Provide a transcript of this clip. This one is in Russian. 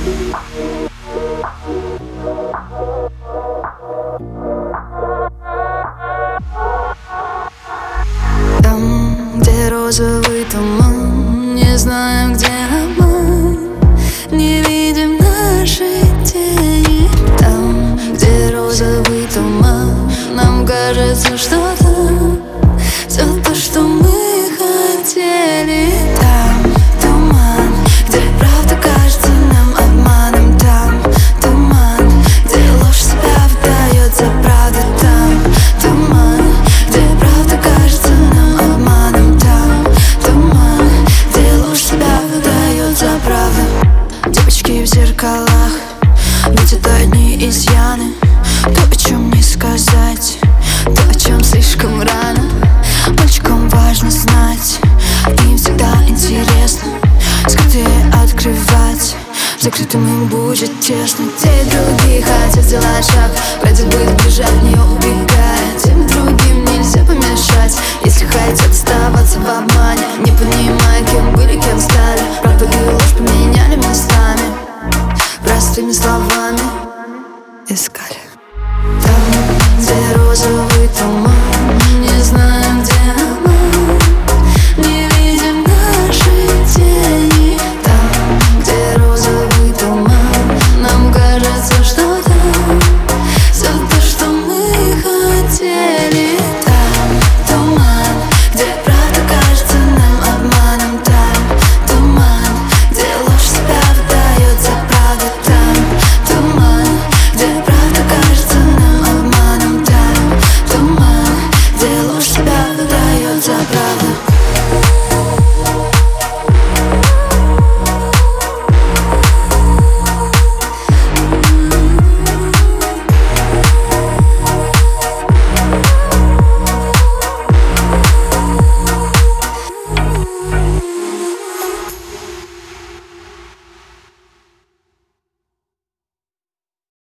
Там, где розовый туман, не знаем, где обман, не видим наши тени. Там, где розовый туман, нам кажется, что там все то, что мы хотели. Там туман, где правда кажется нам обманом. Там туман, где ложь себя выдает за правду. Там туман, где правда кажется нам обманом. Там туман, где ложь себя выдает за правду. Девочки в зеркалах видят одни изъяны, то, о чем не сказать, то, о чем слишком рано. Мальчикам важно знать, им всегда интересно скрытые открывать. Закрытым им будет тесно. Те и другие хотят сделать шаг, пройдет будет бежать, не убегая. Тем и другим нельзя помешать, если хотят.